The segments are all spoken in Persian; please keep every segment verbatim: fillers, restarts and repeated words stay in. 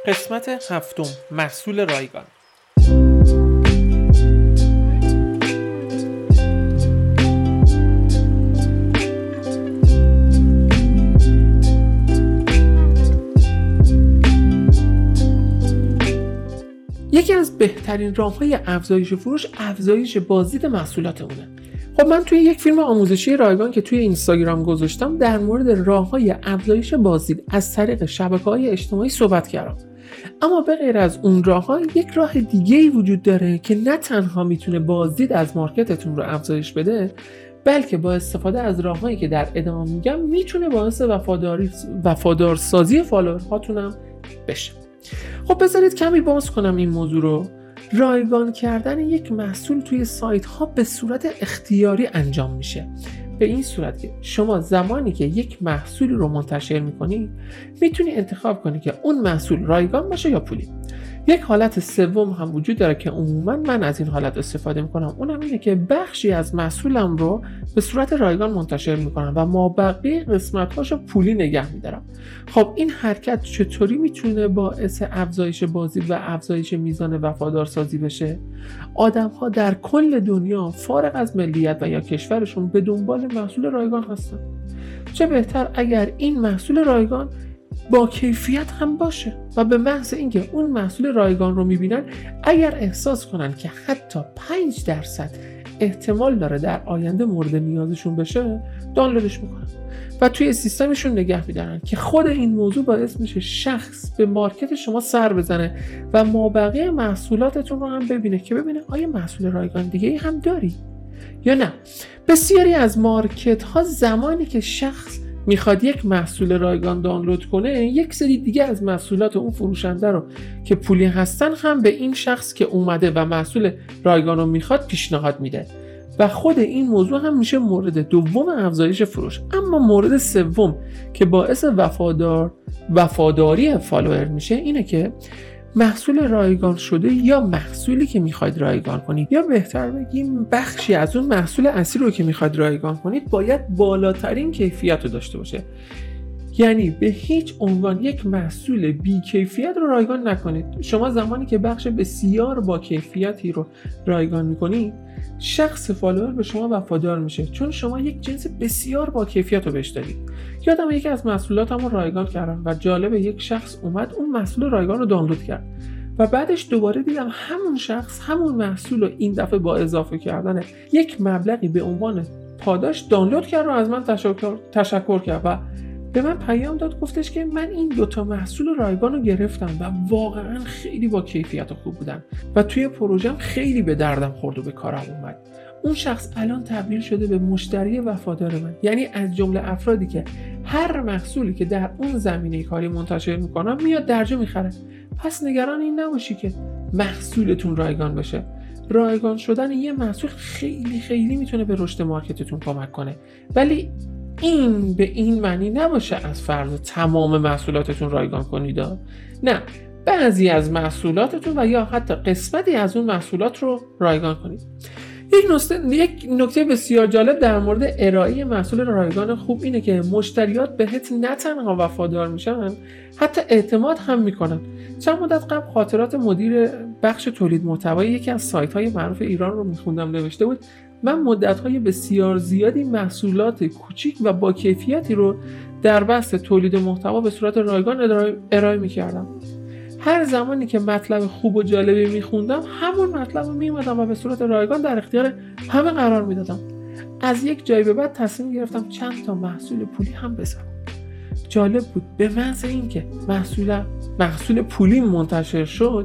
قسمت هفتم، محصول رایگان. یکی از بهترین راه‌های افزایش فروش افزایش بازدید محصولاتمونه. خب من توی یک فیلم آموزشی رایگان که توی اینستاگرام گذاشتم در مورد راه‌های افزایش بازدید از طریق شبکه‌های اجتماعی صحبت کردم. اما به غیر از اون راه‌ها یک راه دیگه‌ای وجود داره که نه تنها میتونه بازدید از مارکتتون رو افزایش بده، بلکه با استفاده از راه‌هایی که در ادامه میگم میتونه باعث وفاداری وفادارسازی فالوورهاتون هم بشه. خب بذارید کمی باز کنم این موضوع رو. رایگان کردن یک محصول توی سایت ها به صورت اختیاری انجام میشه، به این صورت که شما زمانی که یک محصول رو منتشر میکنی میتونی انتخاب کنی که اون محصول رایگان باشه یا پولی. یک حالت سوم هم وجود داره که عموما من از این حالت استفاده میکنم، اونم اینه که بخشی از محصولم رو به صورت رایگان منتشر میکنم و مابقی قسمت‌هاشو پولی نگه میدارم. خب این حرکت چطوری میتونه باعث افزایش بازدید و افزایش میزان وفادارسازی بشه؟ آدم‌ها در کل دنیا فارغ از ملیت و یا کشورشون به دنبال محصول رایگان هستن. چه بهتر اگر این محصول رایگان با کیفیت هم باشه و به محض اینکه اون محصول رایگان رو میبینن اگر احساس کنن که حتی پنج درصد احتمال داره در آینده مورد نیازشون بشه دانلودش میکنن و توی سیستمشون نگه میدارن که خود این موضوع باعث میشه شخص به مارکت شما سر بزنه و مابقی محصولاتتون رو هم ببینه که ببینه آیا محصول رایگان دیگه ای هم داری یا نه. بسیاری از مارکت ها زمانی که شخص میخواد یک محصول رایگان دانلود کنه یک سری دیگه از محصولات اون فروشنده رو که پولی هستن هم به این شخص که اومده و محصول رایگان رو میخواد پیشنهاد میده و خود این موضوع هم میشه مورد دوم افزایش فروش. اما مورد سوم که باعث وفادار وفاداری فالوور میشه اینه که محصول رایگان شده یا محصولی که میخواید رایگان کنید یا بهتر بگیم بخشی از اون محصول اصلی رو که میخواید رایگان کنید باید بالاترین کیفیت رو داشته باشه. یعنی به هیچ عنوان یک محصول بی کیفیت رو رایگان نکنید. شما زمانی که بخش بسیار با کیفیتی رو رایگان میکنید شخص فالوور به شما وفادار میشه چون شما یک جنس بسیار با کیفیت رو بهش دادید. یادم یکی از محصولاتم رو رایگان کردم و جالب یک شخص اومد اون محصول رایگان رو دانلود کرد و بعدش دوباره دیدم همون شخص همون محصول رو این دفعه با اضافه کردن یک مبلغی به عنوان پاداش دانلود کرد و از من تشکر تشکر کرد و به من پیام داد، گفتش که من این دوتا محصول رایگان رو گرفتم و واقعا خیلی با کیفیت خوب بودن و توی پروژم خیلی به دردم خورد و به کارم اومد. اون شخص الان تبدیل شده به مشتری وفادار من، یعنی از جمله افرادی که هر محصولی که در اون زمینه کاری منتشر میکنم میاد درجا میخره. پس نگران این نباشی که محصولتون رایگان بشه. رایگان شدن یه محصول خیلی خیلی میتونه به رشد مارکتتون کمک کنه، ولی این به این معنی نباشه از فردا تمام محصولاتتون رایگان کنید. نه، بعضی از محصولاتتون و یا حتی قسمتی از اون محصولات رو رایگان کنید. یک نکته یک نکته بسیار جالب در مورد ارائه محصول رایگان خوب اینه که مشتریات بهت نه تنها وفادار میشن، حتی اعتماد هم میکنن. چند مدت قبل خاطرات مدیر بخش تولید محتوای یکی از سایت‌های معروف ایران رو میخوندم، نوشته بود من مدت‌های بسیار زیادی محصولات کوچیک و با کیفیتی رو در بحث تولید محتوا به صورت رایگان ارائه میکردم. هر زمانی که مطلب خوب و جالبی میخوندم همون مطلب رو میومدم و به صورت رایگان در اختیار همه قرار میدادم. از یک جایی به بعد تصمیم گرفتم چند تا محصول پولی هم بذارم. جالب بود، به محض اینکه محصول محصول پولی منتشر شد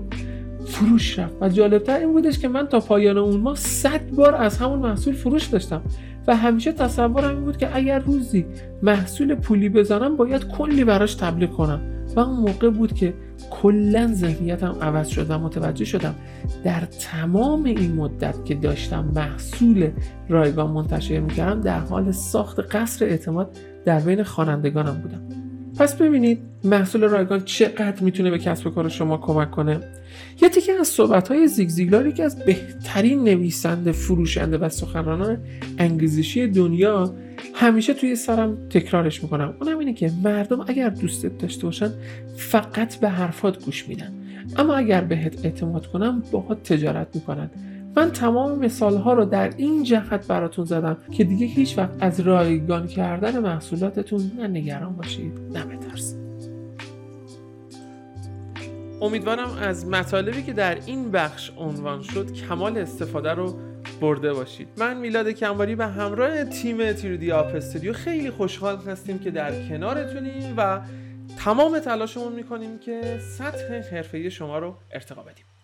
فروش رفت و جالبتر این بودش که من تا پایان اون ماه صد بار از همون محصول فروش داشتم و همیشه تصورم این بود که اگر روزی محصول پولی بزنم باید کلی براش تبلیغ کنم و اون موقع بود که کلاً ذهنیتم عوض شد و متوجه شدم در تمام این مدت که داشتم محصول رایگان منتشر میکردم در حال ساخت قصر اعتماد در بین خوانندگانم بودم. پس ببینید محصول رایگان چقدر میتونه به کسب و کار شما کمک کنه. یه تیکه از صحبت‌های زیگ زیگلار، که از بهترین نویسنده، فروشنده و سخنرانان انگیزشی دنیا، همیشه توی سرم تکرارش میکنم. اونم اینه که مردم اگر دوستت داشته باشن فقط به حرفات گوش میدن، اما اگر بهت اعتماد کنن باهات تجارت میکنن. من تمام مثالها رو در این جهت براتون زدم که دیگه هیچ وقت از رایگان کردن محصولاتتون نه نگران باشید نه بترسید. امیدوارم از مطالبی که در این بخش عنوان شد کمال استفاده رو برده باشید. من میلاد کنواری به همراه تیم تیرودی آپ استودیو خیلی خوشحال هستیم که در کنارتونیم و تمام تلاشمون میکنیم که سطح حرفه‌ای شما رو ارتقا بدیم.